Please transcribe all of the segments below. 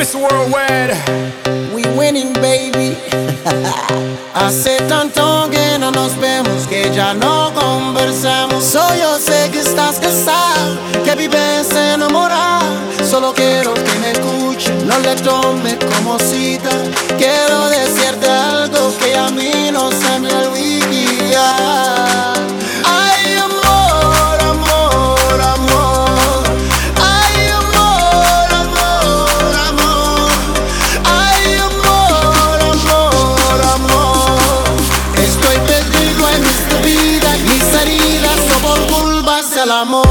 Miss Worldwide. We winning, baby. Hace tanto que no nos vemos que ya no conversamos. Yo sé que estás casado, que vives enamorada. Solo quiero que me escuches, no le tomes como cita. Quiero decirte algo que a mí no se me olvida. Ay, amor, amor, amor. Ay, amor, amor, amor. Ay, amor, amor, amor. Estoy perdido en esta vida, mis heridas no por culpas del amor.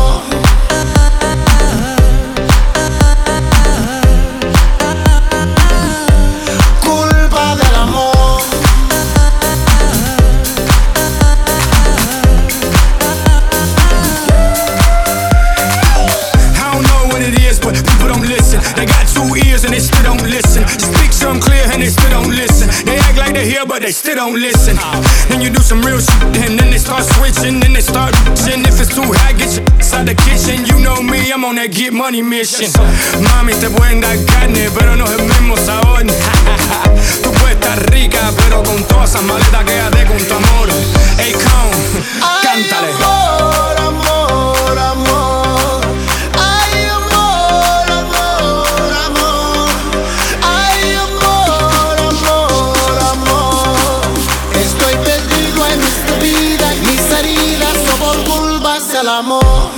And they still don't listen. Speak something clear and they still don't listen. They act like they hear but they still don't listen. Then you do some real shit and then they start switching. Then they start bitching. If it's too hot, get your inside the kitchen. You know me, I'm on that get money mission. Mami, te pueden dar carne, pero no es el mismo sabor. Tú puedes estar rica, pero con todas esas maletas quédate con tu amor. Hey, come, cántale. Amor, amor, amor. Ay, amor, amor, amor. Ay, amor, amor, amor. Estoy perdido en esta vida, mis heridas no por culpas del amor.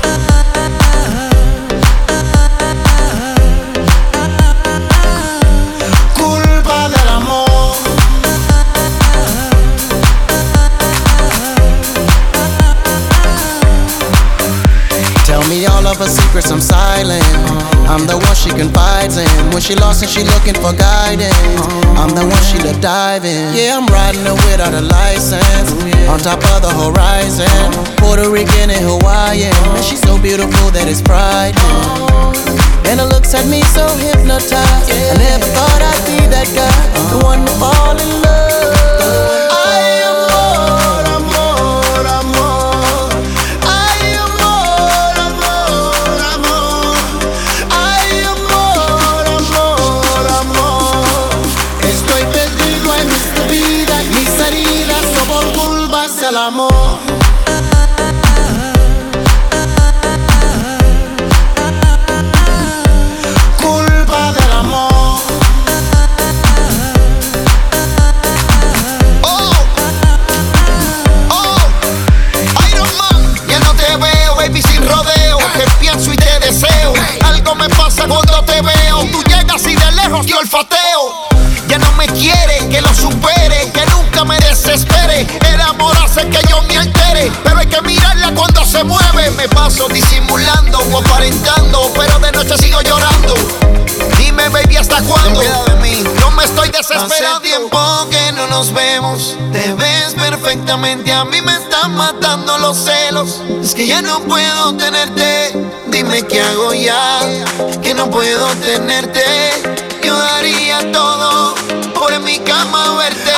Culpa del amor. Tell me all of her secrets, I'm silent. I'm the one she confides in. When she lost and she looking for guidance, I'm the one she to dive in. Yeah, I'm riding her without a license, on top of the horizon. Puerto Rican and Hawaiian, and she's so beautiful that it's frightening. And her looks had me so hypnotized, I never thought I'd be that guy, the one to fall in love. Ay, amor, amor, amor. Ay, amor, amor, amor. Ay, amor, amor, amor. Estoy perdido en esta vida, mis heridas no por culpas del amor. Culpa del amor. Oh, Iron Man, ya no te veo, baby, sin rodeo. Te pienso y te deseo. Algo me pasa cuando te veo. Tú llegas y de lejos te olfateo. Ya no me quiere, que lo supere, que nunca me desespere. El amor hace que yo me altere, pero hay que mirarla cuando se mueve. Me paso disimulando o aparentando, pero de noche sigo llorando. Dime, baby, ¿hasta cuándo? Ten piedad de mí, no me estoy desesperando. Hace tiempo que no nos vemos, te ves perfectamente. A mí me están matando los celos, es que ya no puedo tenerte. Dime qué hago ya, que no puedo tenerte. Yo daría todo por en mi cama verte.